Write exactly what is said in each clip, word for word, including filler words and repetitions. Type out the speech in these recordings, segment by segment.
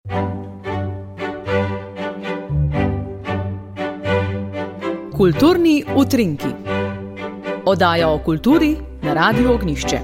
Kulturni utrinki. Oddaja o kulturi na Radiu Ognjišče.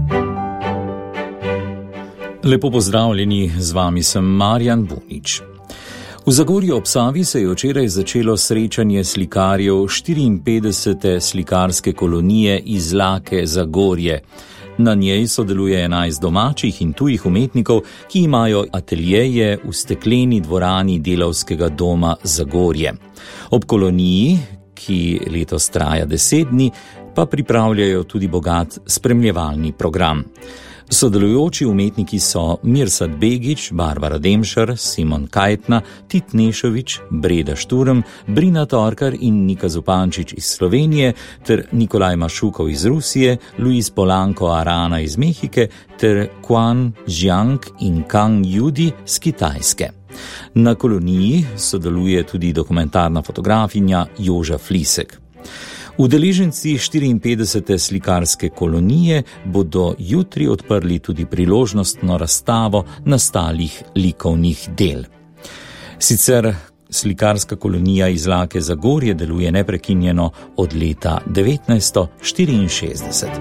Lepo pozdravljeni, z vami sem Marjan Bunič. V Zagorju ob Savi se je včeraj začelo srečanje slikarjev štiriinpetdesete slikarske kolonije iz Lake Zagorje. Na njej sodeluje enajst domačih in tujih umetnikov, ki imajo ateljeje v stekleni dvorani Delavskega doma Zagorje. Ob koloniji, ki letos traja deset dni, pa pripravljajo tudi bogat spremljevalni program. Sodelujoči umetniki so Mirsad Begić, Barbara Demšar, Simon Kajtna, Tit Nešović, Breda Šturm, Brina Torkar in Nika Zupančič iz Slovenije ter Nikolaj Mašukov iz Rusije, Luis Polanco Arana iz Mehike ter Quan Zhang in Kang Yudi z Kitajske. Na koloniji sodeluje tudi dokumentarna fotografinja Joža Flisek. Udeleženci štiriinpetdesete slikarske kolonije bodo jutri odprli tudi priložnostno razstavo nastalih likovnih del. Sicer slikarska kolonija iz Lake Zagorje deluje neprekinjeno od leta devetnajststo štiriinšestdeset.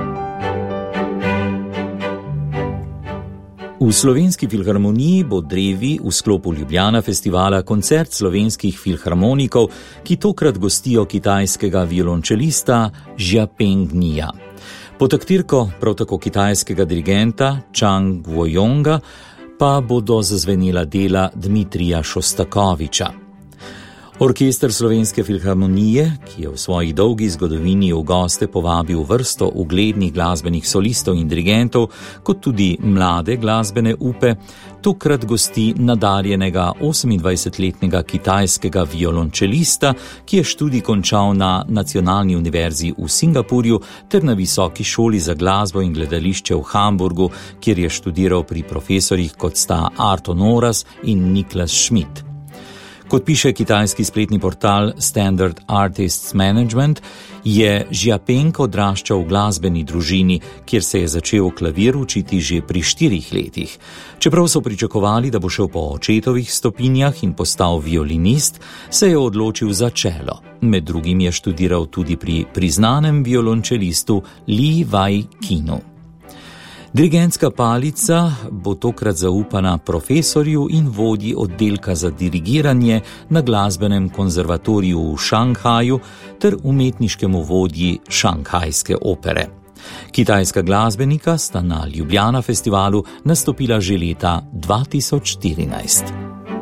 V Slovenski filharmoniji bo drevi v sklopu Ljubljana festivala koncert slovenskih filharmonikov, ki tokrat gostijo kitajskega violončelista Xiapeng Nija. Pod taktirko prav tako kitajskega dirigenta Chang Guoyonga pa bodo zazvenela dela Dmitrija Šostakoviča. Orkester Slovenske filharmonije, ki je v svoji dolgi zgodovini v goste povabil vrsto uglednih glasbenih solistov in dirigentov, kot tudi mlade glasbene upe, tokrat gosti nadarjenega osemindvajsetletnega kitajskega violončelista, ki je študij končal na Nacionalni univerzi v Singapurju ter na Visoki šoli za glasbo in gledališče v Hamburgu, kjer je študiral pri profesorjih kot sta Arto Noras in Niklas Schmidt. Kot piše kitajski spletni portal Standard Artists Management, je Xiapeng odraščal v glasbeni družini, kjer se je začel klavir učiti že pri štirih letih. Čeprav so pričakovali, da bo šel po očetovih stopinjah in postal violinist, se je odločil za čelo. Med drugim je študiral tudi pri priznanem violončelistu Li Wai Qinu. Dirigentska palica bo tokrat zaupana profesorju in vodji oddelka za dirigiranje na glasbenem konzervatoriju v Šanghaju ter umetniškemu vodji šanghajske opere. Kitajska glasbenika sta na Ljubljana festivalu nastopila že leta dva tisoč štirinajst.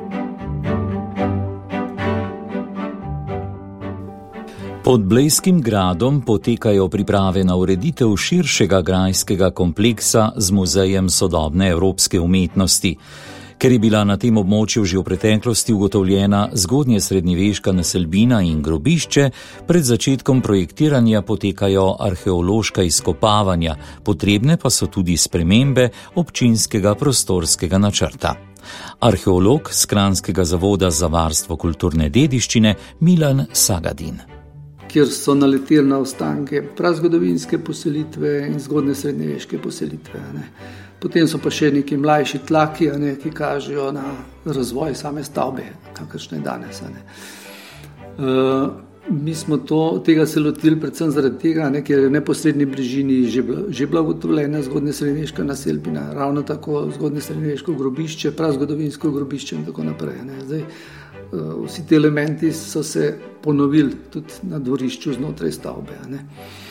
Pod Blejskim gradom potekajo priprave na ureditev širšega grajskega kompleksa z muzejem sodobne evropske umetnosti. Ker je bila na tem območju že v preteklosti ugotovljena zgodnje srednjeveška naselbina in grobišče, pred začetkom projektiranja potekajo arheološka izkopavanja, potrebne pa so tudi spremembe občinskega prostorskega načrta. Arheolog s Kranjskega zavoda za varstvo kulturne dediščine Milan Sagadin. Kjer so naleteli na ostanke prazgodovinske poselitve in zgodne srednjeveške poselitve. Ne. Potem so pa še neki mlajši tlaki, ne, ki kažejo na razvoj same stavbe, kakršne danes. Ne. Uh, mi smo to, tega se lotili predvsem zaradi tega, ne, ker je v neposredni bližini že bila, že bila ugotovljena zgodne srednjeveška naselbina, ravno tako zgodne srednjeveško grobišče, prazgodovinsko grobišče in tako naprej. Ne. Zdaj, vsi ti elementi so se ponovili tudi na dvorišču znotraj stavbe. Ne.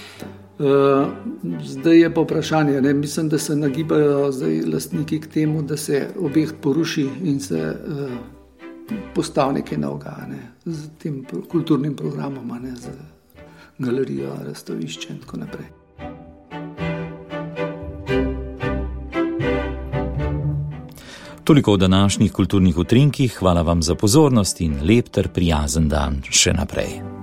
Zdaj je pa vprašanje, ne. Mislim, da se nagibajo zdaj lastniki k temu, da se objekt poruši in se postavi nekaj novega, ne, z tem kulturnim programom, ne, z galerijo, razstavišče in tako naprej. Toliko o današnjih kulturnih utrinkih, hvala vam za pozornost in lep ter prijazen dan še naprej.